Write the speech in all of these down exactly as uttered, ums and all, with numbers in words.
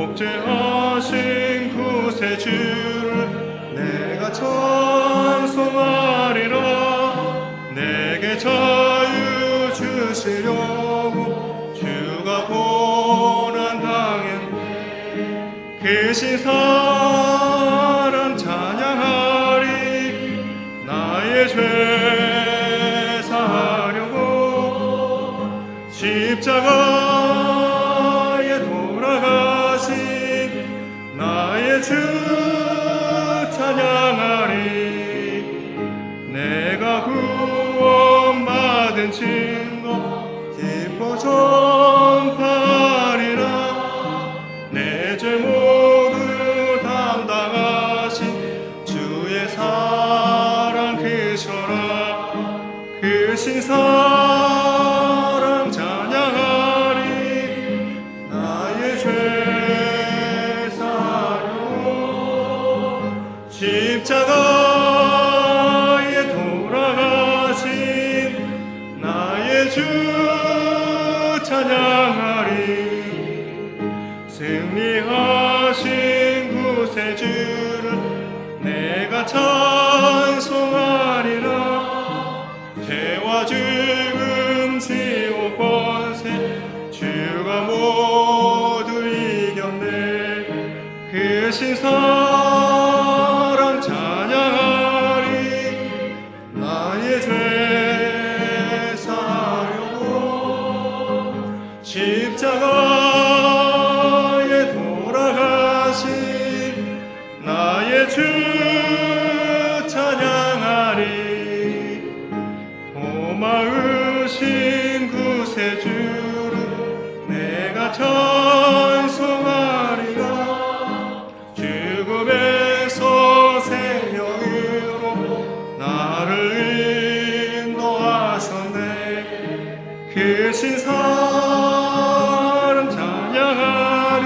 복제하신 구세주를 내가 찬송하리라. 내게 자유 주시려고 주가 고난 당했네. 크신 사랑 찬양하리. 나의 죄 사하려고 십자가에 돌아가신 나의 주 찬양하리. 내가 구원받은 증거 기뻐 전파하리라. 내 죄 모두 담당하신 주의 사랑 크셔라. 크신 사랑 찬양하리. 나의 죄 사하려고 십자가에 돌아가신 나의 주 찬양하리. 승리하신 구세주를 내가 찬송하리라. 죄와 죽음 지옥 권세 주가 모두 이겼네. 크신 사랑 찬양하리. 나의 죄 사하려고 십자가에 돌아가신 나의 주 찬양하리. 고마우신 구세주를 내가 찬송하리라. 죽음에서 생명으로 나를 인도하셨네. 크신 사랑 찬양하리.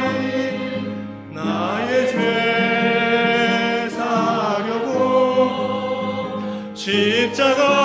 나의 죄 사하려고 십자가